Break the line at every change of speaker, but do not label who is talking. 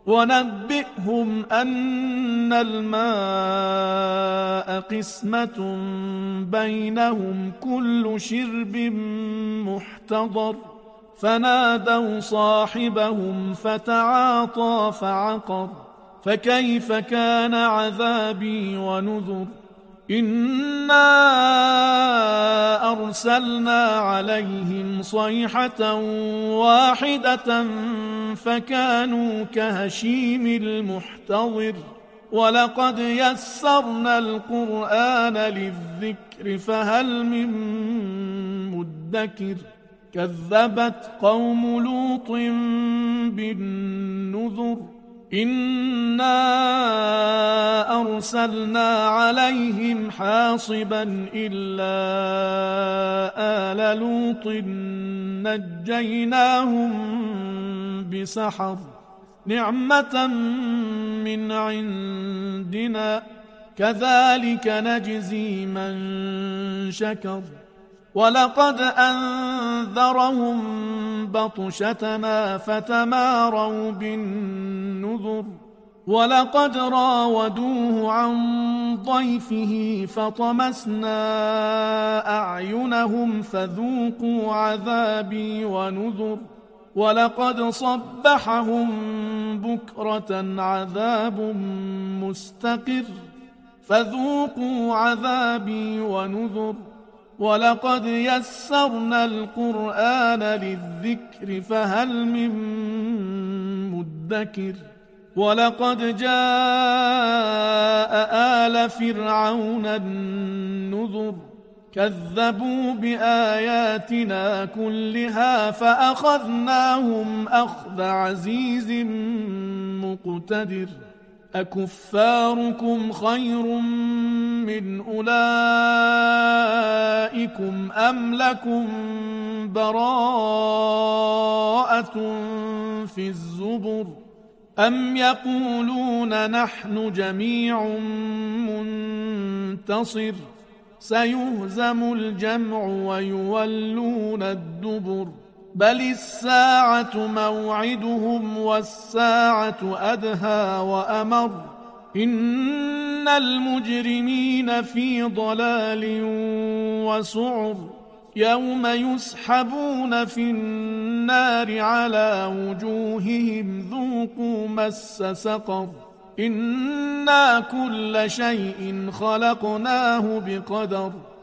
ونبئهم أن الماء قسمة بينهم كل شرب محتضر فنادوا صاحبهم فتعاطى فعقر فكيف كان عذابي ونذر إنا أرسلنا عليهم صيحة واحدة فكانوا كهشيم المحتضر ولقد يسرنا القرآن للذكر فهل من مدكر كذبت قوم لوط بالنذر إنا أرسلنا عليهم حاصبا إلا آل لوط نجيناهم بسحر نعمة من عندنا كذلك نجزي من شكر ولقد أنذرهم بطشتنا فتماروا بالنذر ولقد راودوه عن ضيفه فطمسنا أعينهم فذوقوا عذابي ونذر ولقد صبحهم بكرة عذاب مستقر فذوقوا عذابي ونذر ولقد يسرنا القرآن للذكر فهل من مدكر ولقد جاء آل فرعون النذر كذبوا بآياتنا كلها فأخذناهم أخذ عزيز مقتدر أكفاركم خير من أولئكم أم لكم براءة في الزبر أم يقولون نحن جميع منتصر سيهزم الجمع ويولون الدبر بل الساعة موعدهم والساعة أدهى وأمر إن المجرمين في ضلال وسعر يوم يسحبون في النار على وجوههم ذوقوا مس سقر إنا كل شيء خلقناه بقدر